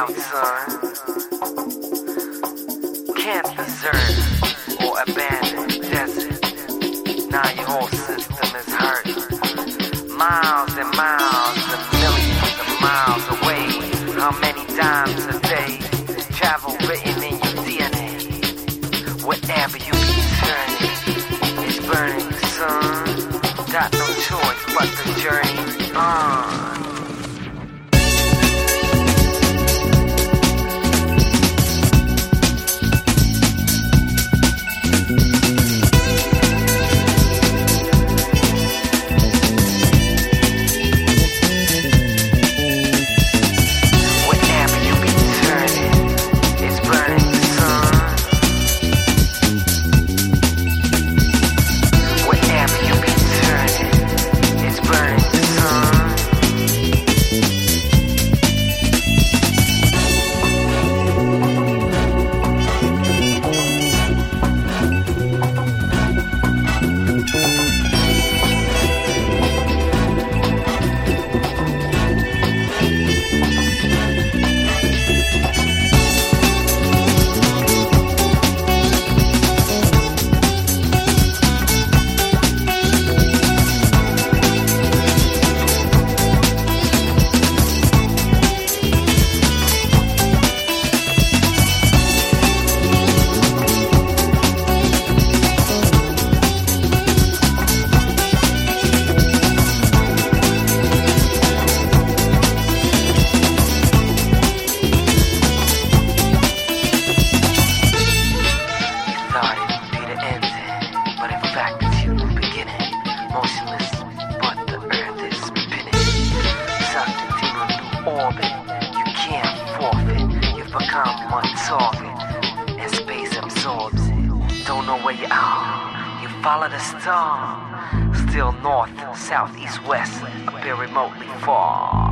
out, son. Can't desert or abandon the desert. Now your whole system is hurt. Miles and miles and millions of miles away. How many times a day? Travel written in your DNA. Whatever you be turning, it's burning, son. Got no choice but the journey on. You can't forfeit, you've become one target, and space absorbs it. Don't know where you are, you follow the star. Still north, south, east, west, appear remotely far.